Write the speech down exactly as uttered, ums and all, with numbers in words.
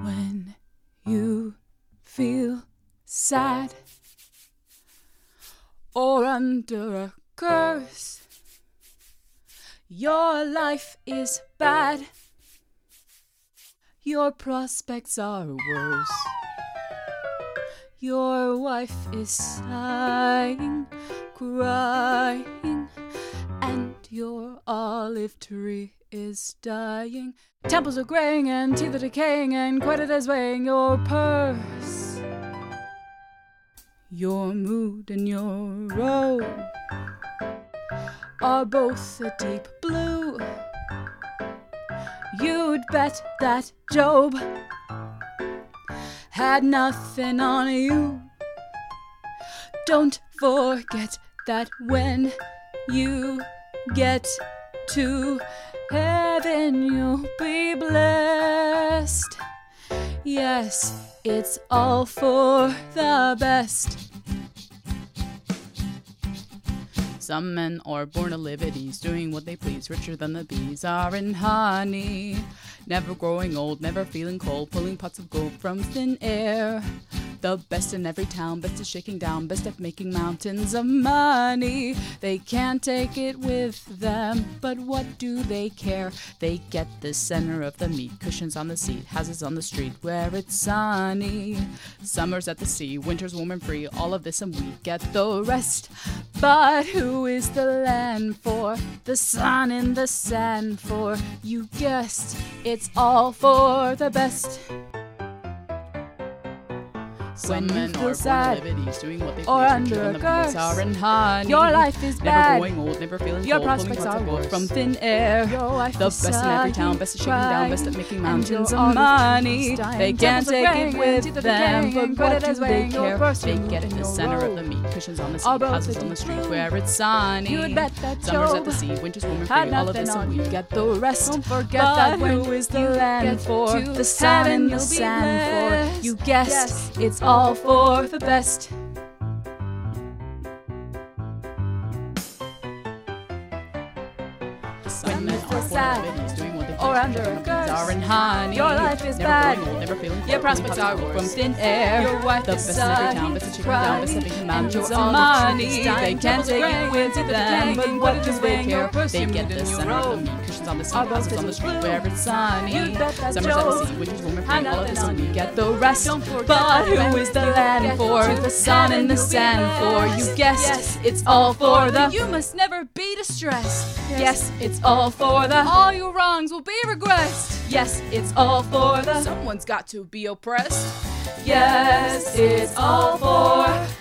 When you feel sad or under a curse, your life is bad, your prospects are worse. Your wife is sighing, crying, and your olive tree is dying. Temples are graying and teeth are decaying, and credit is weighing your purse. Your mood and your robe are both a deep blue. You'd bet that Job had nothing on you. Don't forget that when you get to heaven, you'll be blessed. Yes, it's all for the best. Some men are born to live at ease, doing what they please, richer than the bees are in honey. Never growing old, never feeling cold, pulling pots of gold from thin air. The best in every town, best at shaking down, best at making mountains of money. They can't take it with them, but what do they care? They get the center of the meat, cushions on the seat, houses on the street where it's sunny. Summers at the sea, winters warm and free, all of this and we get the rest. But who is the land for? The sun in the sand for? You guessed, it's all for the best. When you feel sad or under a curse, your life is bad, never growing old, never feeling your cold, prospects are worse. From thin air, Your wife the is best in every town, sighing, best at shaking down, best at making crying, mountains and of your money. olive trees They dying, can't temples are take it graying, with teeth are them, decaying, but what credit do is they weighing your care? purse They and get in in the your center of robe. the meat, cushions on the All seat, boats houses are on the deep street blue. where it's sunny. You'd bet that Summers Job at the sea, winters warm and had free, all of nothing this on and we you. get the rest. Don't forget But that when who is the you land get for? to The sun heaven, and the you'll be sand for? blessed. You guessed, Yes, it's all for the best. When you feel sad or under a curse, are in honey. your life is never bad, growing old, never feeling your cold, prospects pulling are pots of gold worse. from thin air. Your wife the is best in every town, sighing, best at shaking down, best at making crying, mountains and of your money. olive trees They dying, can't temples take are it graying, with teeth are them, decaying, but and what credit do is they weighing your care? purse They and get in the your center of the robe. meat, cushions on the seat, All boats houses are on the deep street blue. where it's sunny. You'd bet that Summers at the Job sea, winters warm and had free, all of nothing this on and we you. get the rest. Don't forget But that who when is the you land get for? to The sun heaven, and the you'll be sand for? You blessed. guessed, Yes, it's all for the. You must never be distressed. Yes, it's all for the. All your wrongs will be regressed. Yes, it's all for the. Someone's got to be oppressed. Yes, it's all for